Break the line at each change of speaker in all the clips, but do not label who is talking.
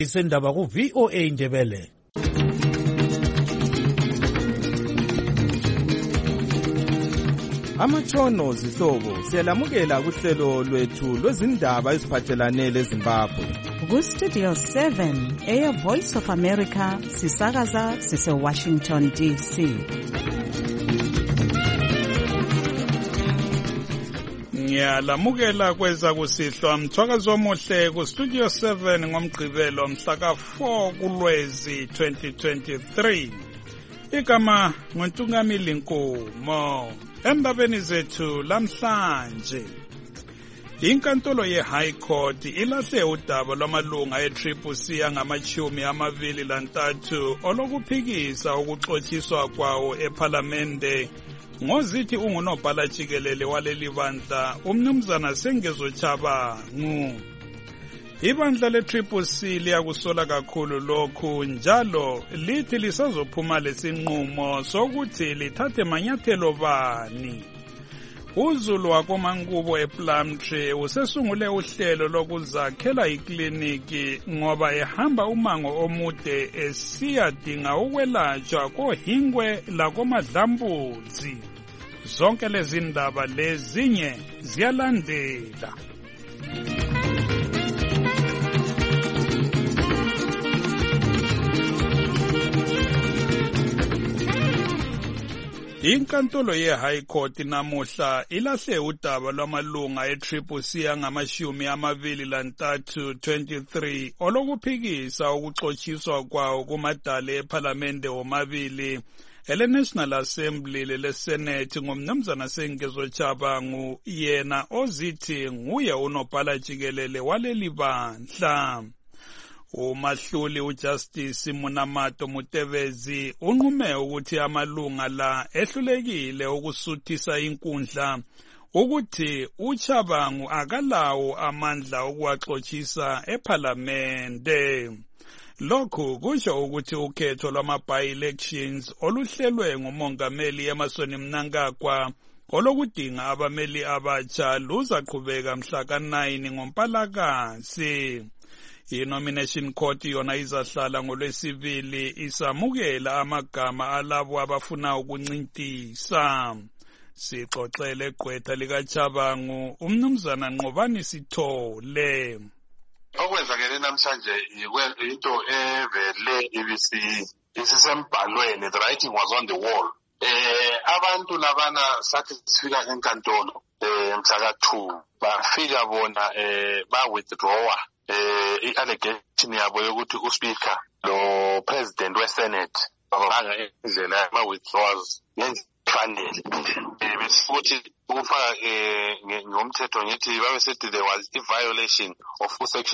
Isendaba ku VOA Ndebele.
Amatshono zihlobo siyalamukela kuhlelo lwethu lwezindaba eziphathelane leZimbabwe.
Ku Studio 7 Air Voice of America sisakaza sise Washington DC.
Ngiyalamukela kweza kusihlwa mthwakazo omuhle ku Studio 7 ngomgqibelo mhla ka4 kuLwezi 2023. Igama nguNtungamili Nkomo. Embabeni zethu lamhlanje inkantolo ye-High Court ilahle udaba lwamalunga e-CCC angama-23 olokuphikisa ukuxotshiswa kwawo ephalamende ngozithi ungunobhala jikelele waleli bandla umnumzana Sengezo Chabangu. Ibandla le-CCC liyakusola kakhulu lokhu njalo lithi lisazophuma lesinqumo sokuthi lithathe manyathelo bani. uZulu wakoMankubo ePlumtree usesungule uhlelo lokuzakhela ikliniki ngoba ehamba umango omude esiyadinga ukwelatshwa kohingwe lakomadlambudzi. Zonke lezi ndaba lezinye ziyalandela. Inkantolo ye-High Court namuhla ilahle udaba lwamalunga e-CCC angama-23 olokuphikisa ukuxotshiswa kwawo kumadale ephalamende womabili ele-National Assembly lele-Senate ngumnumzana Sengezo Chabangu yena ozithi nguye unobhala jikelele waleli bandla. Umahluli uJustice Munamato Mutevezi unqume ukuthi amalunga la ehlulekile ukusuthisa inkundla ukuthi uChabangu akalawo amandla okuwaxotsisa ephalamende. Lokhu kusho ukuthi ukhetho lwama-by-elections oluhlelwe ngumongameli Emmerson Mnangagwa olokudinga abameli abatsha luzaqhubeka mhla ka-9 ngoMpalakazi. I-Nomination Court yona izahlala ngoLwesibili isamukela amagama alabo abafuna ukuncintisa. Sixoxele igqwetha likaChabangu umnumzana Nqobani Sithole.
Okwenzakele namhlanje into evele isisembhalweni, the writing was on the wall. Abantu labana sathi sifika enkantolo mhla ka2 bafika bona ba-withdrawa i-allegation yabo yokuthi uSpeaker lo President we-Senate babanga indlela yama-withdrawals ngendlela besithi ukufaka ngomthetho ngithi babesithi there was a violation of section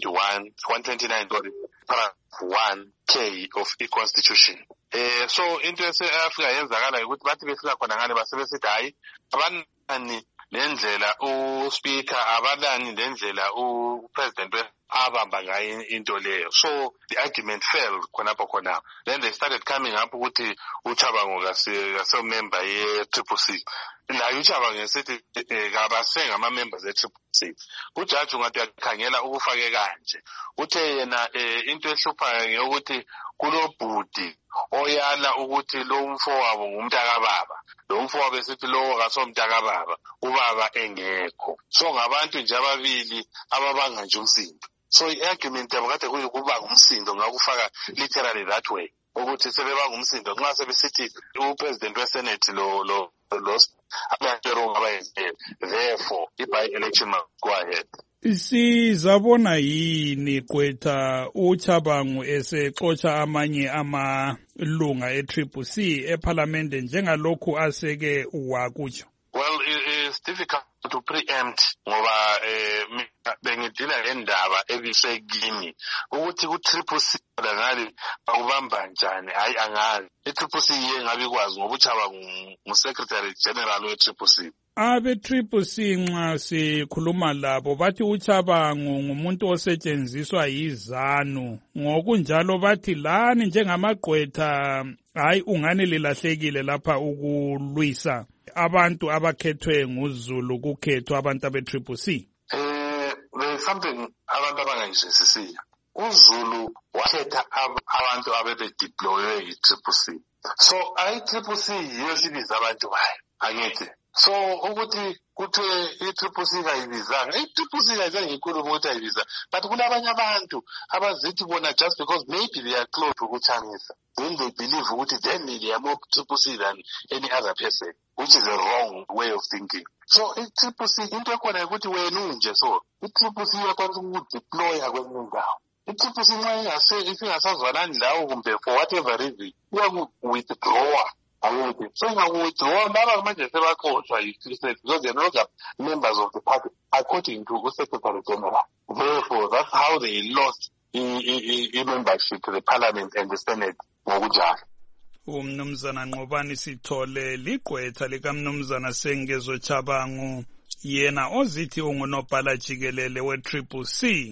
129 paragraph 1K of i-Constitution. So into eseAfrika yenzakala ukuthi bathi befika khona ngale basebesithi hayi abanani nendlela uSpeaker abalani nendlela uPresident abamba ngayo into leyo. So the argument failed khona. Then they started coming up ukuthi uChabangu member ye-CCC. Nayo uChabangu esithi kabasenga ama-members e-CCC. Ujaji ungathi uyakhangela ukufake kanje. Uthe yena into ehluphayo ngeyokuthi kulobhudi oyala ukuthi lo mfowabo ngumntakababa. Lo mfowabo esithi lo kasomntakababa ubaba engekho. So ngabantu nje ababili ababanga nje umsindo. So i-argument yabo kade kuyikuba ngumsindo ngakufaka literally that way. Ukuthi sebeba ngumsindo nxa sebesithi uPresident weSenate lo abantero abayenze. Therefore i-by-election must go ahead.
Sizabona yini kwetha uChabangu esexotsha amanye amalunga e-CCC ephalamende njengalokhu aseke wakutsho?
Well, it's difficult to preempt ngoba bengidila ngendaba ebisekini ukuthi ku-CCC ngale bakubamba njani hayi angazi. I-CCC ngabikwazi ngoba uChabangu ngu-Secretary General we-CCC.
Abe-CCC nxa sikhuluma labo bathi uChabangu ngumuntu osetshenziswa yiZANU ngokunjalo bathi lani njengamagqwetha hayi ungane lilahlekile lapha ukulwisa abantu abakhethwe nguZulu kukhethwa abantu abe-CCC.
There's something abantu abangayizwisisiyo uZulu wakhetha abantu abebe-deploywe yi-CCC. So i-CCC yiyo sibiza abantu bayo, angithi. So ukuthi kuthiwe i-CCC kayibizanga, i-CCC kayizange ikhulume ukuthi ayibiza, but kulabanye abantu abazithi bona just because maybe they are close to ukuchanisa, then they believe ukuthi then they are more CCC than any other person, which is a wrong way of thinking. So i-CCC into ekhona ukuthi wena unje, so i-CCC iyakwanisa ukudeploya kwenye indawo. I-CCC nxa isingasazwanani lawo kumbe for whatever reason iyaku-withdrawa. So ingaku-withdrawa laba manje sebaxoshwa yi-CCC because they are not members of the party according to uSecretary General. Therefore, that's how they lost membership to the Parliament and the Senate ngokunjalo.
Umnumzana Nqobani Sithole ligqwetha likamnumzana Sengezo Chabangu yena ozithi ungunobhala jikelele we-CCC.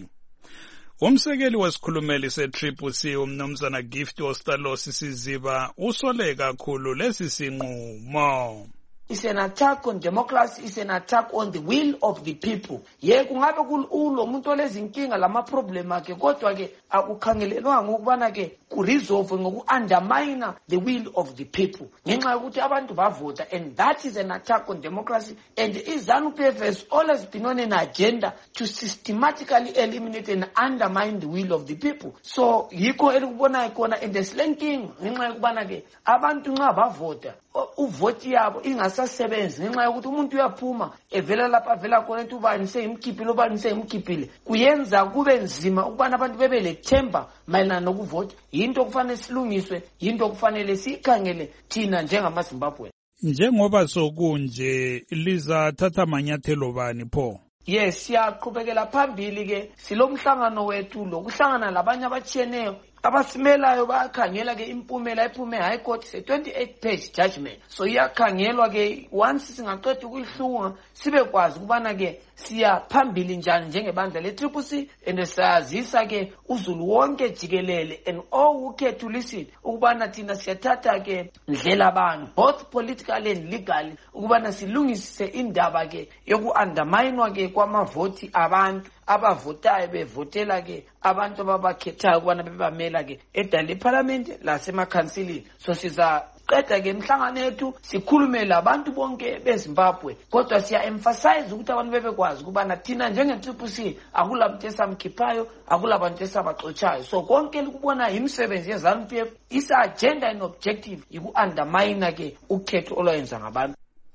Umsekeli wesikhulumeli se-CCC umnumzana Gift Ostalosi Siziba usole kakhulu lesi sinqumo.
It's an attack on democracy, it's an attack on the will of the people. Kungabe kulo umuntu olezinkinga lama problem akhe kodwa ke akukhangelelwa ngokubana ke ku-resolve ngoku-undermine the will of the people. Ngenxa yokuthi abantu bavota, and that is an attack on democracy, and iZANU-PF has always been on an agenda to systematically eliminate and undermine the will of the people. So yikho elikubona ikona, and there's-lenkinga ngenxa yokubana ke abantu nxa bavota uvoti yabo ingasasebenzi ngenxa yokuthi umuntu uyaphuma evela lapha avela khona ethi ubani seyimkhiphile ubani seyimkhiphile, kuyenza kube nzima ukubana abantu bebe lethemba mayelana nokuvota. Yinto okufanele silungiswe, yinto okufanele sikhangele thina njengamaZimbabwe.
Njengoba sokunje lizathatha manyathelo bani pho?
Yes, siyaqhubekela phambili ke silomhlangano wethu lokuhlangana labanye abatshiyeneyo abasimelayo bayakhangela ke impumela ephume High Court se 28-page judgment. So iyakhangelwa ke once singaqeda ukuhlunga sibe kwazi kubana ke siya phambili njani njengebandla le-CCC, and siyazisa ke uZulu wonke jikelele and all who care to listen ukubana thina siyathatha ke ndlela bani both politically and legally ukubana silungise indaba ke yoku-underminewa ke kwamavoti abantu abavotayo bevotela ke abantu ababakhethayo ukubana bebamela ke edala eParliament lasemakhansilini. So sizaqeda ke imhlangano yethu sikhulume labantu bonke beZimbabwe, kodwa siya-emphasize ukuthi abantu bebekwazi ukubana thina njenge-CCC akulabantu esamkhiphayo, akulabantu esabaxotshayo. So konke likubona imisebenzi yeZANU-PF, isa-agenda and objective yiku-undermine ke ukhetho olwayenza ngabantu.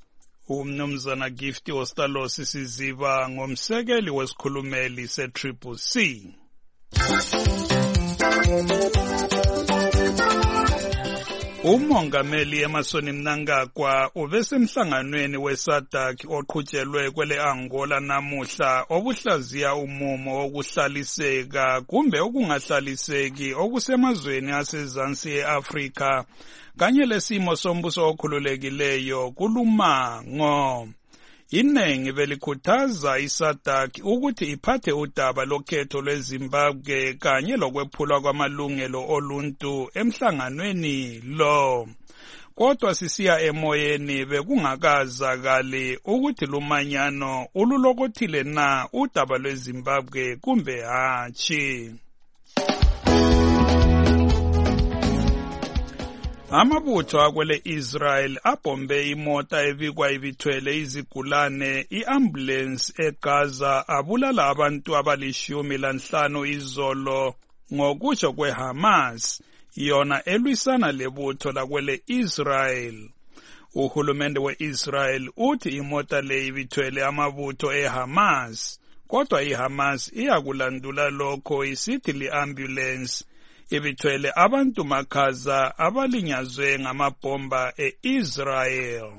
Umnumzana Gift Ostalosi Siziba ngomsekeli wesikhulumeli se-CCC. Umongameli Emmerson Mnangagwa ubesemhlanganweni weSADC oqhutshelwe kwele Angola namuhla obuhlaziya umumo wokuhlaliseka kumbe okungahlaliseki okusemazweni asezansi eAfrika kanye lesimo sombuso okhululekileyo kulumango. Inengi belikhuthaza iSADC ukuthi iphathe udaba lokhetho lweZimbabwe kanye lokwephulwa kwamalungelo oluntu emhlanganweni lo. Kodwa sisiya emoyeni bekungakazakali ukuthi lumanyano ululokothile na udaba lweZimbabwe kumbe hatshi. Amabutho akwele Israel abombe imota ebikwa ibithwele izigulane i-ambulance eGaza abulala abantu abali-15 izolo ngokutsho kweHamas, yona elwisana lebutho lakwele Israel. Uhulumende we-Israel uthi imota le ibithwele amabutho eHamas, kodwa iHamas iyakulandula lokho isithi li-ambulance ibithwele abantu makhaza abalinyazwe ngamabhomba e-Israel.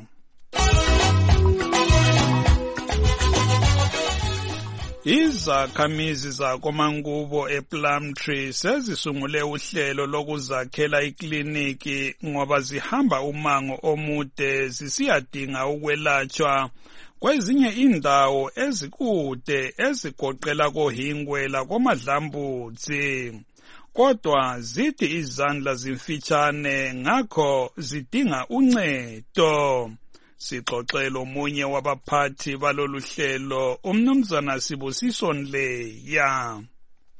Izakhamizi zakoMangubo ePlumtree sezisungule uhlelo lokuzakhela ikliniki ngoba zihamba umango omude zisiyadinga ukwelatshwa kwezinye indawo ezikude ezigoqela koHingwe lakoMadlambudzi. Kodwa zithi izandla zimfitshane ngakho zidinga uncedo. Sixoxela omunye wabaphathi balolu hlelo umnumzana Sibusiso Nleya.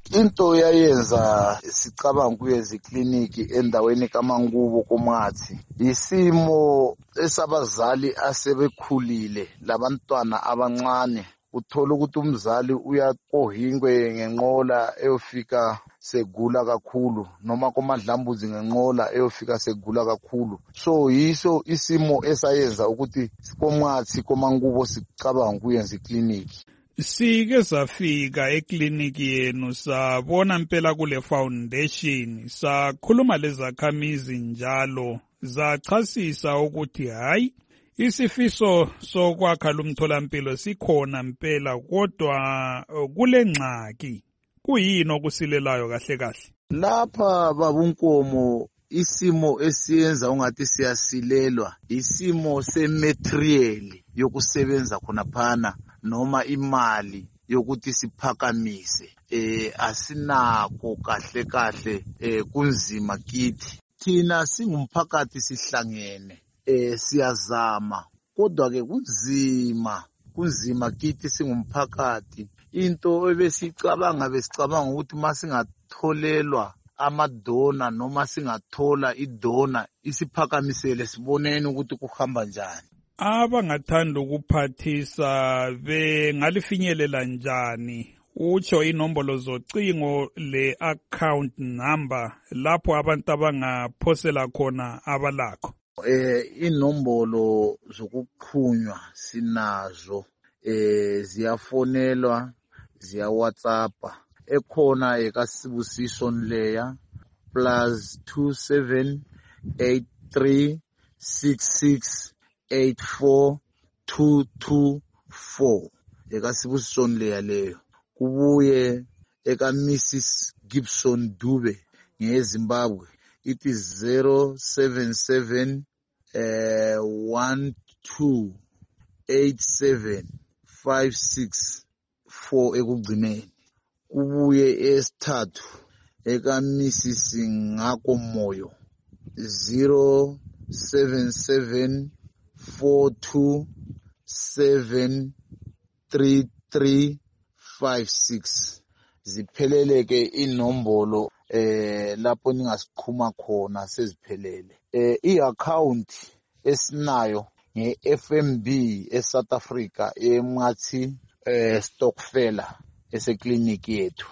into yayenza sicabanga kuyeza ikliniki endaweni kaMangubo koMathi isimo esabazali asebekhulile labantwana abancane. Uthola ukuthi umzali uyakohingwe ngenqola eyofika segula kakhulu noma komadlambuzi ngenqola eyofika segula kakhulu. So yiso isimo esayenza ukuthi koMathi koMangubo sicabanga kuyenza ikliniki.
Sike safika ekliniki yenu sabona impela kule foundation sakhuluma lezakhamizi njalo zachasisa ukuthi hayi isifiso sokwakha lumtholampilo sikhona impela kodwa kule ngxaki. Kuyini okusilelayo kahle kahle?
Lapha babunkomo isimo esiyenza ungathi siyasilelwa isimo sematerial yokusebenza khona phana noma imali yokuthi siphakamise. Asinako kahle kunzima kithi. Thina singumphakathi sihlangene siyazama kodwa ke kunzima kithi singumphakathi. Into ebesicabanga ukuthi masingatholelwa amadona noma singathola idona isiphakamisele siboneni ukuthi kuhamba njani.
Abangathanda ukuphathisa bengalifinyelela njani? Utsho inombolo zocingo le-account number lapho abantu abangaphosela khona abalakho.
Inombolo zokuqhunywa sinazo, ziyafonelwa, ziya WhatsApp. Ekhona ekaSibusiso Nleya +27 83 66 84224 ekaSibusiso Nleya leyo. Kubuye eka Mrs Gibson Dube ngeZimbabwe it is 077 128756 ekugcineni. Kubuye esithathu eka Mrs Ngako Moyo 077 427336. Zipheleleke inombolo lapho ningasiqhuma khona seziphelele. I-account esinayo nge-FNB eSouth Africa eMathi Stokfela esekliniki yethu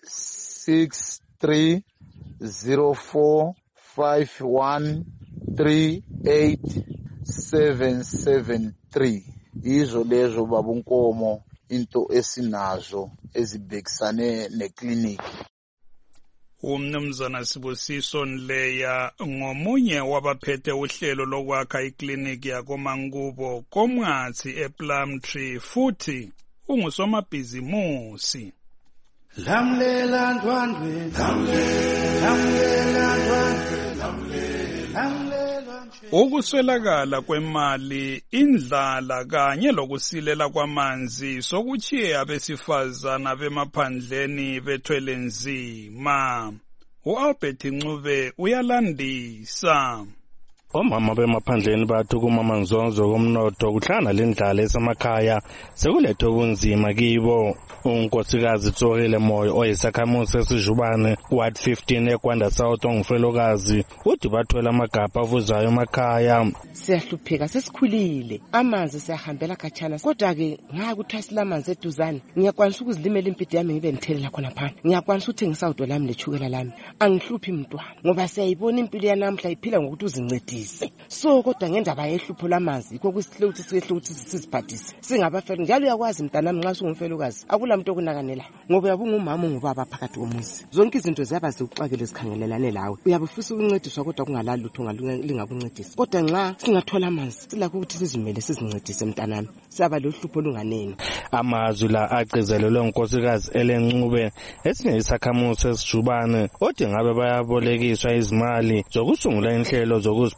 6304513873. Izo lezo babunkomo into esinazo ezibhekisane nekliniki.
Umnumzana Sibusiso Nleya ngomunye wabaphethe uhlelo lokwakha ikliniki yakoMangubo koMathi ePlumtree futhi ungusomabhizimusi.
Lamlela ndwandwe, lamlela ndwandwe.
Ukuswelakala kwemali, indlala kanye lokusilela kwamanzi sokuchiye abesifazana bemaphandleni bethwele nzima. U-Albert Ncube uyalandisa.
Omama bemaphandleni bathukuma manzonzo komnotho kuhlana lendlala esemakhaya sekulethe kunzima kibo. Unkosikazi Tsorile Moyo oyisakhamuzi esijubane Ward 15 eKwanda South ongufelokazi uthi bathola amagabha avuzayo emakhaya.
Siyahlupheka sesikhulile amanzi siyahambela khatshana kodwa ke ngaka kuthwasila amanzi eduzane ngiyakwanisa ukuzilimela impidi yami ngibe ngithelela khona phana ngiyakwanisa ukuthengisa udo lami lechukela lami angihluphi mntwana ngoba siyayibona impilo yanamhla iphila ngokuthi uzincedise. So kodwa ngendaba yehlupho lamanzi yikho kusihle ukuthi sihle ukuthi siziphathise singabafeli njalo uyakwazi mntanami nxa sungumfelokazi akulamntu okunakanela ngoba uyabunga umama ungubaba phakathi komuzi zonke izinto ziyaba zikuxakele zikhangelelane lawe uyabufisa ukuncediswa kodwa kungalali lutho lingakuncedisa kodwa nxa singathola amanzi silakho ukuthi sizimele sizincedise mntanami siyaba lohlupho lunganeni.
Amazwi la agcizelelwe unkosikazi Ncube esinye isakhamuzi esijubane othi ngabe bayabolekiswa izimali zokusungula inhlelo zokuziphi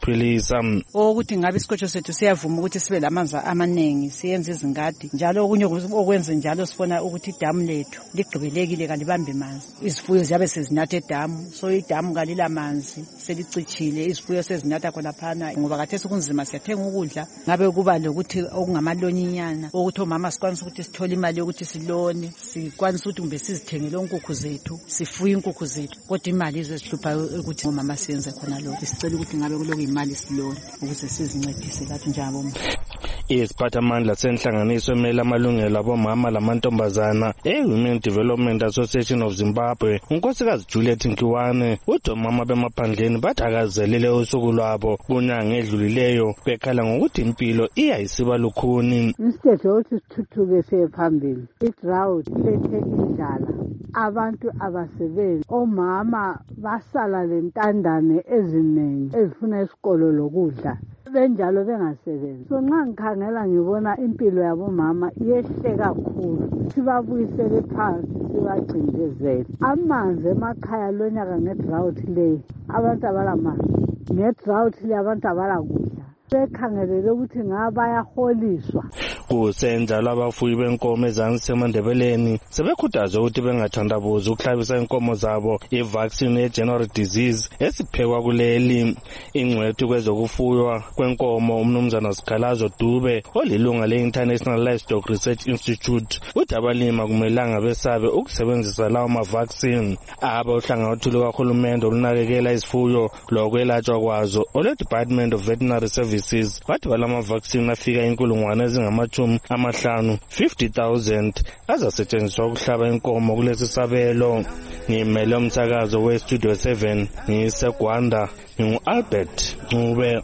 Mapilisa.
Ukuthi ngabe isikotho sethu siyavuma ukuthi sibe lamanzi amaningi siyenze izingadi njalo okunye okwenza njalo sifuna ukuthi idamu lethu ligqibelekile kalibambe manzi. Izifuyo ziyabe sezinatha edamu, so idamu kalila manzi selicicile, izifuyo sezinatha khona phana ngoba khathesi kunzima siyathenga ukudla. Ngabe kuba lokuthi okungamalonyinyana ukuthi omama sikwanisa ukuthi sithole imali yokuthi silone, sikwanisa ukuthi kumbe sizithengele inkukhu zethu, sifuye inkukhu zethu. Kodwa imali ezihlupha ukuthi omama siyenze khona lokho. Sicela ukuthi ngabe kuloko imali silone ukuze sizincedise lathi njalo.
Isiphathamandla senhlanganiso emele amalungelo abomama lamantombazana Women Development Association of Zimbabwe, unkosikazi Juliet Nkiwane, uthi omama bemaphandleni bathakazelele usuku lwabo kunyanga edlulileyo bekhala ngokuthi impilo iyayisiba lukhuni.
Instead ukuthi sithuthuke siye phambili, i-drought ilethe indlala, abantu abasebenzi, omama basala lentandane eziningi ezifuna isikolo lokudla benjalo bengasebenzi. So nxa ngikhangela ngibona impilo yabomama yehle kakhulu, sibabuyisele phansi sibacindezele. Amanzi emakhaya lonyaka nge-drought leyi abantu abalamanzi, nge-drought leyi abantu abalakudla, bekhangelele ukuthi ngabayaholiswa.
Kusenjalo abafuyi benkomo ezansi eMandebeleni sebekhuthaza ukuthi bengathandabuzi ukuhlabisa inkomo zabo i-vaccine ye-January disease esiphekwa kuleli. Ingcwethu kwezokufuywa kwenkomo umnumzana Sikhalazo Dube olilunga le-International Livestock Research Institute uthi abalimi akumelanga besabe ukusebenzisa lawo ma-vaccine. Uhlangothi lukahulumende olunakekela izifuyo lokwelatshwa kwazo ole-Department of Veterinary Services bathi balama-vaccine afika inkulungwane ezingama-50,000 50,000 azasetshenziswa ukuhlaba inkomo kulesi sabelo. Ngimele umsakazo we-Studio 7 ngiseGwanda, ngingu-Albert Ncube.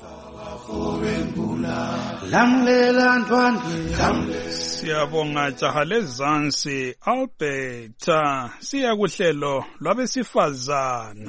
Lamlela ntwandwe
siyabonga jaha lezansi Albert. Siya kuhlelo lwabesifazana.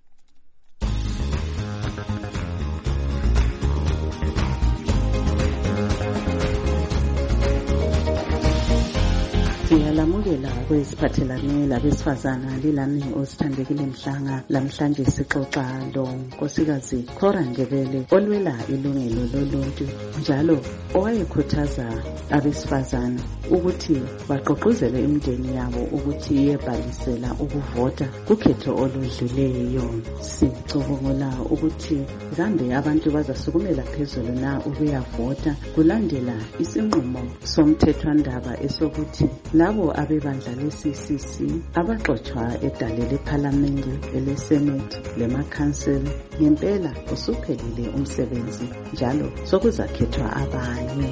Siyalamukela kwesiphathelane labesifazana lilami osithandekile Mhlanga. Lamhlanje sixoxa lo nkosikazi Cora Ndebele olwela ilungelo loluntu njalo owayekhuthaza abesifazana ukuthi baqoqozele imindeni yabo ukuthi iyebhalisela ukuvota kukhetho oludluleyo. Sicubungula ukuthi kambe abantu bazasukumela phezulu na ukuyavota kulandela isinqumo somthethwandaba esokuthi labo abebandla le-CCC abaxothwa edale lephalamende, elesenate, lemakhanseli ngempela usuphelile umsebenzi njalo sokuzakhethwa abanye.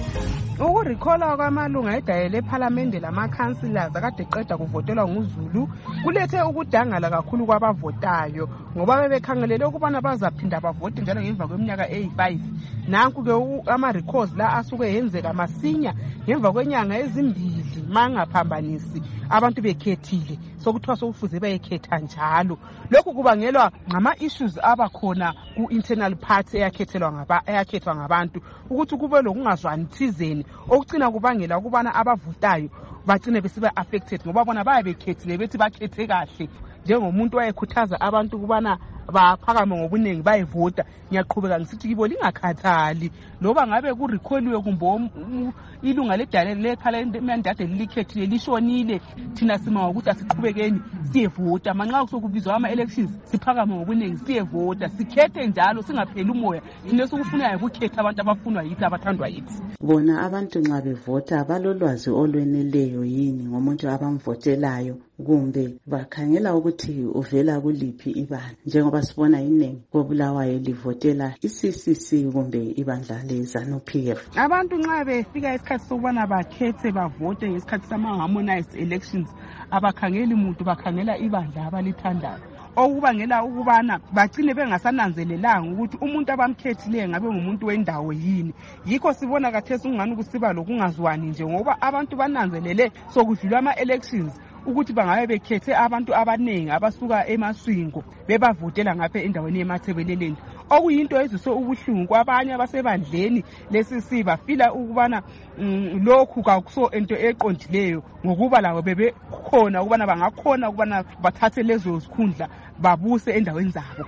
Ukurikhola kwamalunga edale lephalamende lamakhanselazi akade eqeda kuvotelwa nguZulu kulethe ukudangala kakhulu kwabavotayo ngoba bebekhangelele ukubana bazaphinda bavote njalo ngemva kweminyaka e5. Nanku-ke ama-records la asuke yenzeka masinya ngemva kwenyanga ezimbili mangaphambanisi abantu bekhethile sokuthiwa sokufuze bayekhetha njalo. Lokhu kubangelwa ngama-issues abakhona ku-internal party eyakhethwa ngabantu ukuthi kube lokungazwani thizeni okucina kubangela ukubana abavotayo bagcine besiba affected ngoba bona bayabekhethile bethi bakhethe kahle njengomuntu wayekhuthaza abantu ukubana baphakame ngobuningi bayevota. Ngiyaqhubeka ngisithi kibo lingakhathali loba ngabe kurikholiwe kumbe ilunga ledale lephalamende ade lilikhethile lishonile, thina sima ngokuthi asiqhubekeni siyevota. Manxa kusokubizwa ama-elections siphakame ngobuningi siyevota, sikhethe njalo singapheli umoya. Thina sokufunayo ukukhetha abantu abafunwa yithi abathandwa yithi.
Bona abantu nxa bevota balolwazi olweneleyo yini ngomuntu abamvotelayo kumbe bakhangela ukuthi uvela kuliphi ibandla njengoba sibona iningi koBulawayo livotela i-CCC kumbe ibandla leZANU-PF.
Abantu nxa befika isikhathi sokubana bakhethe bavote ngesikhathi sama-harmonized elections abakhangeli muntu, bakhangela ibandla abalithandayo okubangela ukubana bagcine bengasananzelelanga ukuthi umuntu abamkhethileyo ngabe ngumuntu wendawo yini. Yikho sibona kathesi ungani kusiba lokungazwani nje ngoba abantu bananzelele sokudlula ama-elections ukuthi bangabe bekhethe abantu abaningi abasuka emaswingo bebavotela ngapha endaweni yemathebeleleni, okuyinto ezise ubuhlungu kwabanye abasebandleni lesi bafila ukubana lokhu kakuso into eqondileyo ngokuba labo bebekhona ukubana bangakhona ukubana bathathe lezo zikhundla babuse endaweni zabo.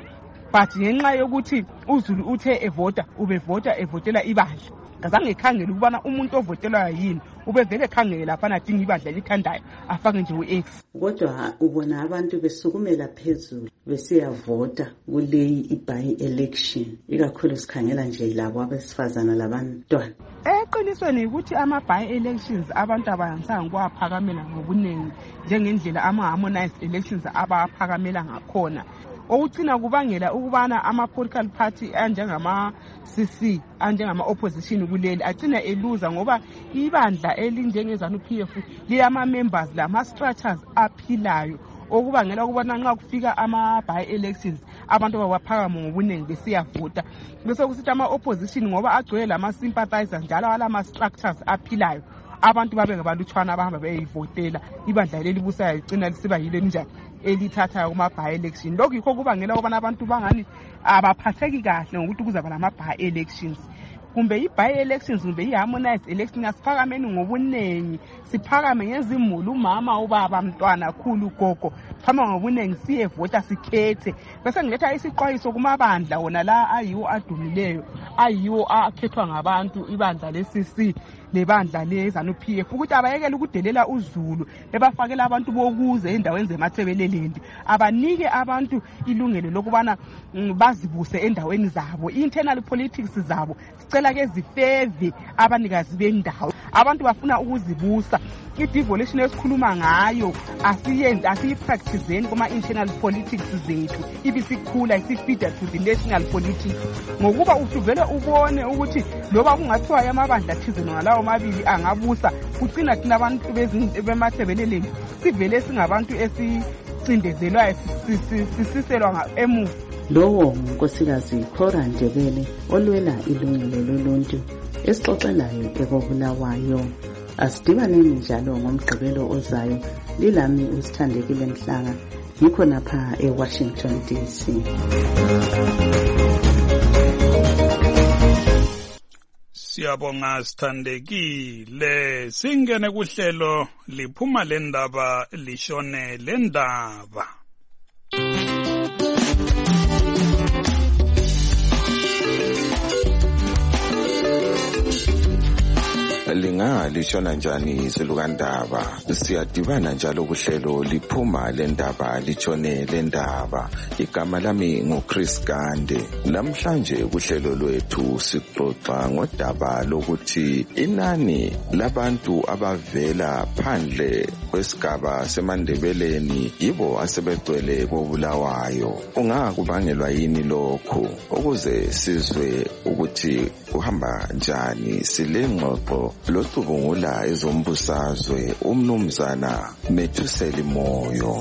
but ngenxa yokuthi uZulu uthe evota evotela ibandla ngazange ekhangela ukubana umuntu ovotelwayo yini ubevele ekhangela lapha adinga ibandla lithandayo afake nje u-X.
Kodwa ubona abantu besukumela phezulu besiyavota kuleyi i-by-election ikakhulu sikhangela nje labo abesifazana labantwana.
Eqinisweni ukuthi ama-by-elections abantu abayanisanga kuwaphakamela ngobuningi njengendlela ama-harmonized elections abaphakamela ngakhona. Okuthina kubangela ukubana ama-political party anjengama-CC anjengama-opposition kuleli agcina eluza ngoba ibandla elinjengezanu-PF liyama-members lama-structures aphilayo okubangela ukubana nxa kufika ama-by-elections abantu bawaphakama ngobuningi besiyavota bese kusithi ama-opposition ngoba agcwele lama-sympathizers njalo alama-structures aphilayo abantu babe ngabalutshwana abahamba beyivotela ibandla leli busayo ligcina lisiba yile njani elithathayo kuma-by-election. Lokhu yikho kubangela ukubana abantu bangani abaphatheki kahle ngokuthi kuzaba lama-by-elections. Kumbe i-by-elections kumbe i-harmonized election asiphakameni ngobunengi siphakame ngezimuli umama ubaba mntwana khulu gogo phama ngobunengi siyevota sikhethe bese ngiletha isiqwayiso kumabandla wona la ayiwo adumileyo ayiwo akhethwa ngabantu ibandla le-CC lebandla lezanu-PF ukuthi abayekele ukudelela uZulu bebafakela abantu bokuze endaweni zemathebelelendi abanike abantu ilungelo lokubana bazibuse endaweni zabo internal politics zabo sicela ke zifeve abanikazi bendawo abantu bafuna ukuzibusa i-devolution esikhuluma ngayo asiyipracticeni kuma-internal politics zethu ibisikhula isifida to the national politics ngokuba usuvele ubone ukuthi loba kungathiwa amabandla thizeni ngalawo mabili angabusa kucina thina abantu bemathebeleleni sivele singabantu esicindezelwayo sisiselwa emuva.
Lowo ngunkosikazi Cora Ndebele olwela ilungelo loluntu esixoxelayo ekobulawayo. Asidibaneni njalo ngomgqibelo ozayo. Lilami uSithandekile Mhlanga ngikho napha eWashington DC.
Siyabonga Sithandekile. Singene kuhlelo liphuma lendaba lishone lendaba.
Lishona njani izilukandaba siyadibana njalo kuhlelo liphuma lendaba lishone lendaba. Igama lami nguChris Gande. Namhlanje kuhlelo lwethu sixoxa ngodaba lokuthi inani labantu abavela phandle kwesigaba seMandebeleni yibo asebegcwele koBulawayo. Ungakubangelwa yini lokho? Ukuze sizwe ukuthi kuhamba njani silengxoxo locubungula ezombusazwe umnumzana Methuseli Moyo.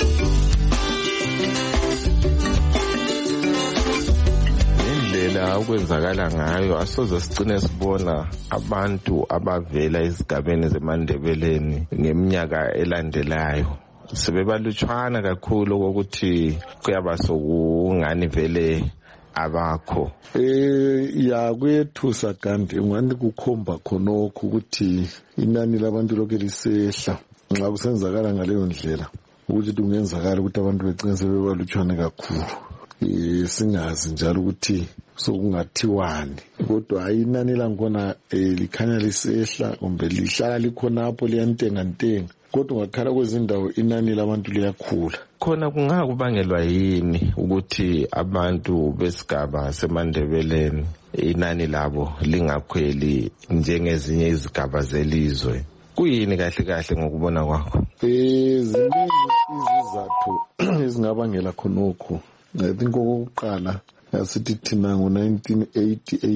Indlela ukwenzakala ngayo asoze sigcine sibona abantu abavela ezigabeni zeMandebeleni ngeminyaka elandelayo. Sebebalutshwana kakhulu ukuthi kuyaba sokungani vele abakho.
Ya kwethusa kanti ngani kukhomba khonokho ukuthi inani labantu lokho lisehla nxa kusenzakala ngaleyo ndlela ukuthi kungenzakala ukuthi abantu begcine sebebalutshwana kakhulu. Singazi njalo ukuthi sokungathiwani kodwa inani langona likhanya lisehla kumbe lihlala likhonapho liyantenga kodwa ngakhala kwezindawo inani labantu liyakhula.
Khona kungakubangelwa yini ukuthi abantu besigaba seMandebeleni inani labo lingakhweli njengezinye izigaba zelizwe? Kuyini kahle kahle ngokubona kwakho?
Ziningi izizathu ezingabangela khonokho. I think okokuqala yasithi thina ngo-1988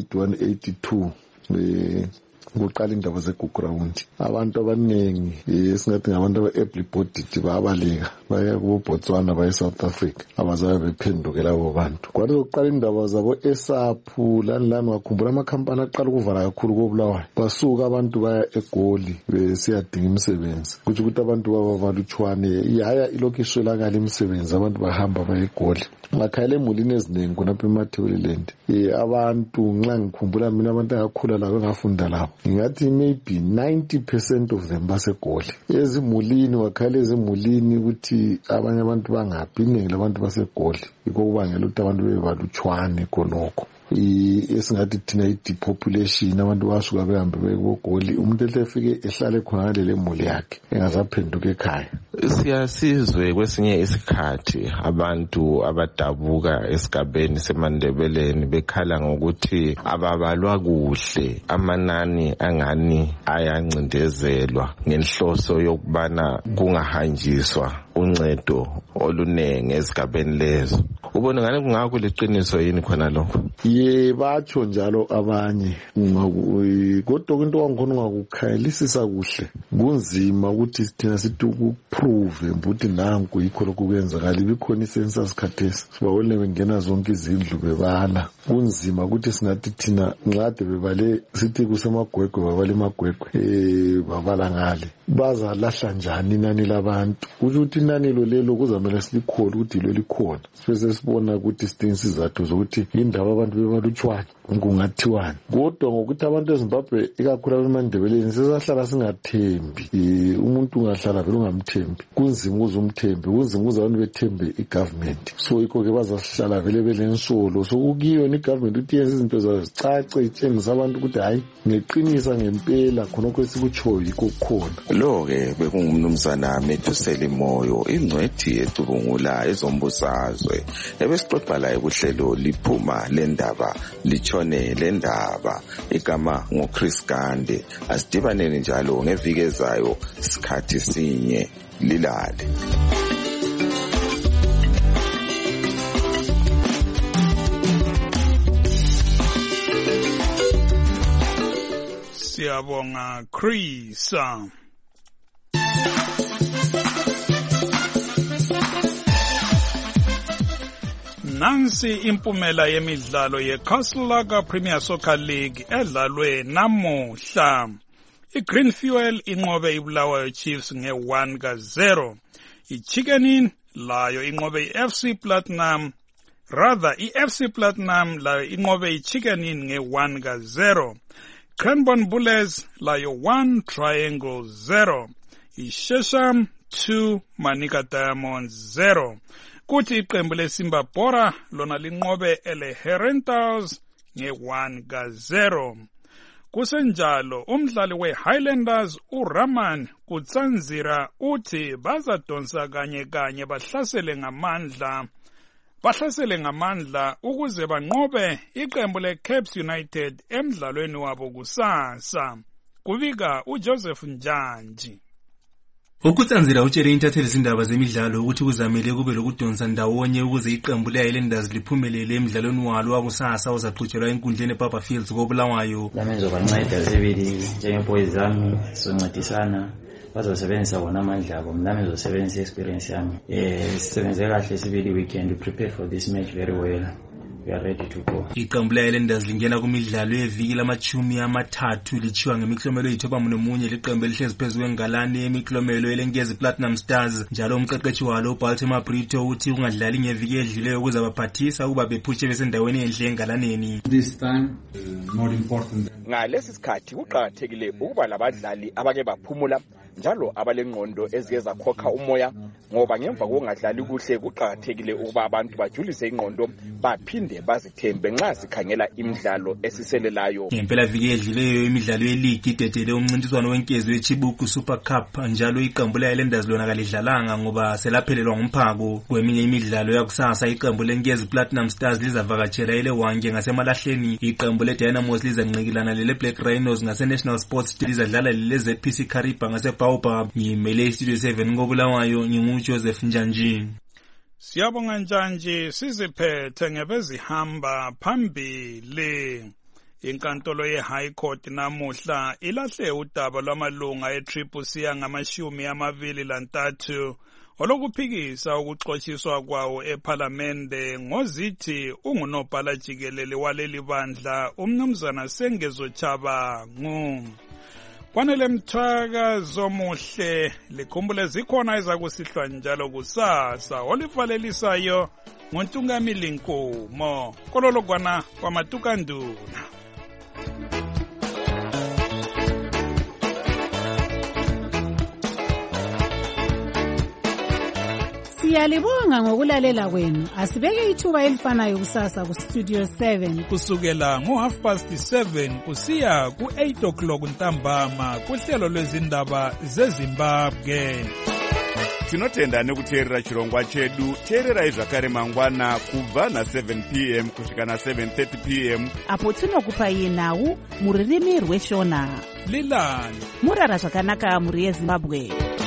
182 kuqala indaba ze-ground abantu abaningi esingathi ngabantu aba-able bodied babaleka baya kuBotswana baye South Africa abazabe bephendukela abo bantu. Kwathi ukuqala indaba zabo eSaphu lani wakhumbula amakhampani aqala ukuvala kakhulu koBulawayo basuka abantu baya eGoli besiyadinga imisebenzi kuthi ukuthi abantu baba balutshwane yaya ilokhu iswelakala imisebenzi abantu bahamba baya eGoli ngakhayela emulini eziningi khonapha eMathebelelendi. Abantu nxa ngikhumbula mina abantu engakhula labo engafunda labo ngingathi maybe 90% of them baseGoli. Ezimulini wakhala ezimulini ukuthi abanye abantu bangaphi, iningi labantu baseGoli yikho kubangela ukuthi abantu bebalutshwane khonokho. Esingathi thina i-depopulation, abantu basuka behambe bekoGoli, umuntu efike ehlale khona lele muli yakhe engazaphenduka ekhaya.
Siyasizwe kwesinye isikhathi abantu abadabuka esigabeni seMandebeleni bekhala ngokuthi ababalwa kuhle, amanani angani ayancindezelwa ngenhloso yokubana kungahanjiswa uncedo olunenge esigabeni lezo. Ubona ngani kungakho leqiniso yini khona lokho?
Batsho njalo abanye, kodwa into wangikhona ungakukhayelisisa kuhle kunzima ukuthi thina sithi ukuprove ukuthi nanku yikho lokhu kwenzakala. Ibikhona i-census khathesi sibawone bengena zonke izindlu bebala. Kunzima ukuthi singathi thina nxade bebale sithi kusemagwegwe babale emagwegwe babala ngale bazalahla njani inani labantu. Ukuthi inani lelo kuzamele silikhole ukuthi lo likhona, sibese sibona ukuthi sidinga isizathu zokuthi indaba abantu bebalutshwane kungathiwani. Kodwa ngokuthi abantu eZimbabwe ikakhulu abemandebeleni sesahlala singathembi, umuntu ungahlala vele ungamthembi, kunzima ukuze umthembe, kunzima ukuze abantu bethembe igovernment. So yikho ke bazasihlala vele belensolo sokukiyo igovernment ukuthi yenze izinto zayo zicace, itshengisa abantu ukuthi hayi ngeqinisa ngempela khonokho esikutshoyo yikho kukhona.
Lo-ke bekungumnumzana Methuseli Moyo, ingcwethi ecubungula ezombusazwe, ebesixoxa laye kuhlelo liphuma lendaba litshone lendaba. Igama ngoChris Gande. Asidibaneni njalo ngeviki ezayo sikhathi sinye lilale.
Siyabonga Chris. Nansi impumela yemidlalo yeCastle Premier Soccer League edlalwe namuhla. iGreen Fuel inqobe iBulawayo Chiefs nge-1-0. iChicken Inn layo inqobe iFC Platinum. iFC Platinum layo inqobe iChicken Inn nge-1-0. Cranbourne Bullets layo 1 Triangle 0. iShesham 2 Manika Diamonds 0. Kuthi iqembu leSimba Bora lona linqobe eleHerentals nge-1-0. Kusenjalo umdlali weHighlanders uRaman Kutsanzira uthi bazadonsa kanye bahlasele ngamandla ukuze banqobe iqembu leCaps United emdlalweni wabo kusasa. Kubika uJoseph Njanji.
Ukutsanzira utshele intatheli izindaba zemidlalo ukuthi kuzamele kube lokudonsa ndawonye ukuze iqembu leHighlanders liphumelele emidlalweni walo wakusasa ozaqhutshelwa enkundleni eBaba Fields koBulawayo.
Lamezobanceda sibili njengeboys zami sizoncedisana bazosebenzisa bona amandla abo, nami ngizosebenzisa experience yami. Sisebenze kahle sibili weekend, we prepare for this match very well. We are ready to go.
Iqembu leHighlanders lingena kumidlalo yeviki lama-30 lichiwa ngemiklomelo eyithobamunye liqembu elihlezi phezu kwengalane yemiklomelo elengezi Platinum Stars. Njalo umqeqeshi walo uBaltimore Brito uthi ungadlali ngeviki edlileyo ukuze abaphathisa ukuba bephushe besendaweni enhle engalaneni.
This time more important.
Ngalesi sikhathi kuqakathekile ukuba labadlali abake baphumula njalo abalengqondo ezike zakhokha umoya, ngoba ngemva kokungadlali kuhle kuqakathekile ukuba abantu bajulise ingqondo baphinde bazithembe nxa sikhangela imidlalo esiselelayo.
Ngempela viki edlileyo imidlalo yeligi idedele umncintiswano wenkezo weChibuku Super Cup, njalo iqembu leHighlanders lona kalidlalanga ngoba selaphelelwa ngumphako. Kweminye imidlalo yakusasa iqembu lenkezi Platinum Stars lizavakatshela eleWange ngasemalahleni, iqembu leDynamos lizanqikilana leleBlack Rhinos ngaseNational Sports Stadium, lizadlala leleZPC Kariba ngaseBaobab. Ngimele iStudio 7 koBulawayo, nginguJoseph Njanji.
Siyabonga Njanji, siziphethe ngebezihamba phambili. Inkantolo yeHigh Court namuhla ilahle udaba lwamalunga eTripoli ngama-23 olokuphikisa ukuxotshiswa kwawo ePhalamende ngozithi ungunobhala jikelele waleli bandla umnumzana Sengezo Chabangu. Kwanele mthakazo muhle, likhumbule zikhona ezakusihlwa njalo kusasa olivalelisayo ngoNtungamili Nkomo kololokwana kwamatukanduna.
Siyalibonga ngokulalela kwenu. Asibeke ithuba elifanayo kusasa ku Studio 7
kusukela ngo7:30 kusiya ku8 ntambama kuhlelo lwezindaba zeZimbabwe.
Tinotenda nekuteerera chirongwa chedu. Teererai zvakare mangwana kubva na7 p.m. kusvika na7:30 p.m.
apo tinokupai nhau muririmi rweshona.
Lilani
murara zvakanaka muri yeZimbabwe.